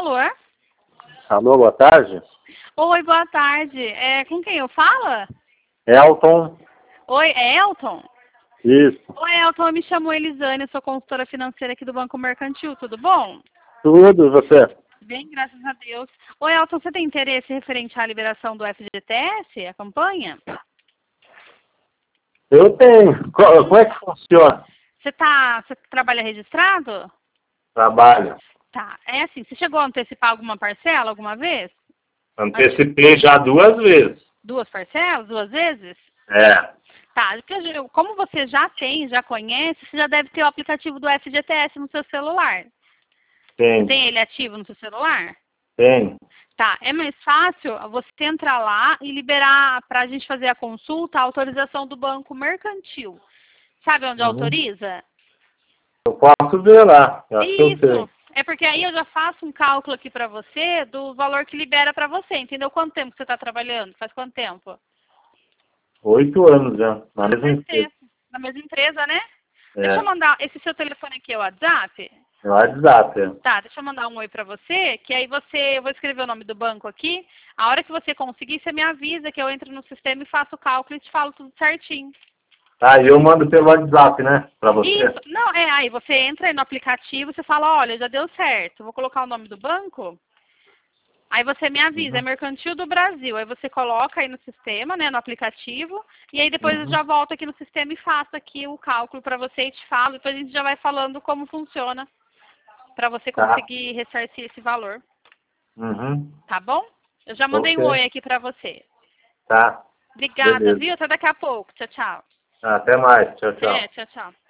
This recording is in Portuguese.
Alô? Alô, boa tarde. Oi, boa tarde. Com quem eu falo? Elton. Oi, é Elton? Isso. Oi, Elton, eu me chamo Elisane, eu sou consultora financeira aqui do Banco Mercantil, tudo bom? Tudo, você? Bem, graças a Deus. Oi, Elton, você tem interesse referente à liberação do FGTS, a campanha? Eu tenho. Como é que funciona? Você trabalha registrado? Trabalho. Tá, é assim, você chegou a antecipar alguma parcela alguma vez? Antecipei já 2 vezes. 2 parcelas, 2 vezes? É. Tá, como você já conhece, você já deve ter o aplicativo do FGTS no seu celular. Você Tem. tem ele ativo no seu celular? Tem. Tá, é mais fácil você entrar lá e liberar para a gente fazer a consulta, a autorização do Banco Mercantil. Sabe onde autoriza? Eu posso ver lá. Eu acho que eu Isso. sei. É porque aí eu já faço um cálculo aqui para você do valor que libera para você, entendeu? Quanto tempo que você está trabalhando? Faz quanto tempo? 8 anos já. Na mesma Faz empresa. tempo. Na mesma empresa, né? Deixa eu É. mandar, esse seu telefone aqui é o WhatsApp? No WhatsApp. É. Tá, deixa eu mandar um oi pra você, que aí eu vou escrever o nome do banco aqui. A hora que você conseguir, você me avisa que eu entro no sistema e faço o cálculo e te falo tudo certinho. Ah, e eu mando pelo WhatsApp, né? Pra você. Isso, não, aí você entra aí no aplicativo, você fala, olha, já deu certo, vou colocar o nome do banco. Aí você me avisa, é Mercantil do Brasil. Aí você coloca aí no sistema, né, no aplicativo, e aí depois eu já volto aqui no sistema e faço aqui o cálculo pra você e te falo. Depois a gente já vai falando como funciona pra você Tá. conseguir ressarcir esse valor. Uhum. Tá bom? Eu já mandei Ok. um oi aqui pra você. Tá. Obrigada, Beleza. viu? Até daqui a pouco. Tchau, tchau. Até mais. Tchau, tchau. Tchau, tchau.